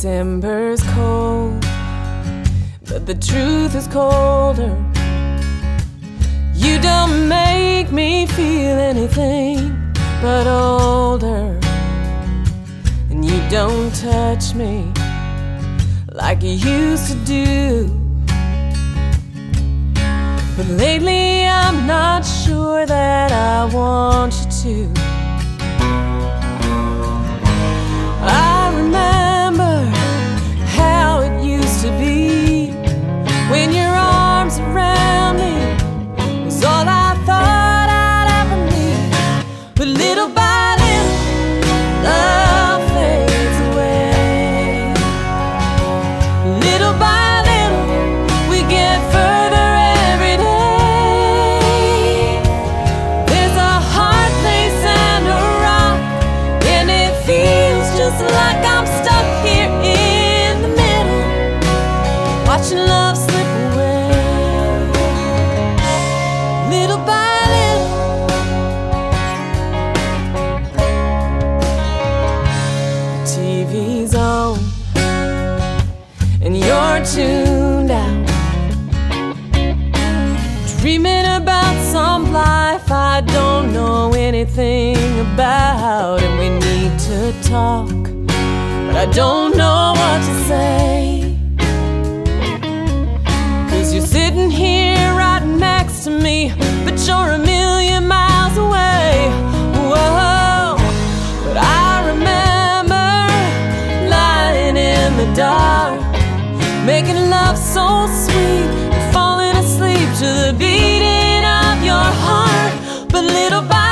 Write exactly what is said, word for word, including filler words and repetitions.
December's cold, but the truth is colder. You don't make me feel anything but older, and you don't touch me like you used to do. But lately I'm not sure that I want you to. I remember how it used to be when your arms around me was all I thought I'd ever need. But little by little, love fades away. Little by little, we get further every day. There's a hard place and a rock, and it feels just like I'm stuck here in the middle, watching love slip away. Little by little, the T V's on and you're tuned out, dreaming about some life I don't know anything about. And we need to talk, but I don't know what to say, 'cause you're sitting here right next to me, but you're a million miles away. Whoa, but I remember lying in the dark, making love so sweet and falling asleep to the beating of your heart. But little by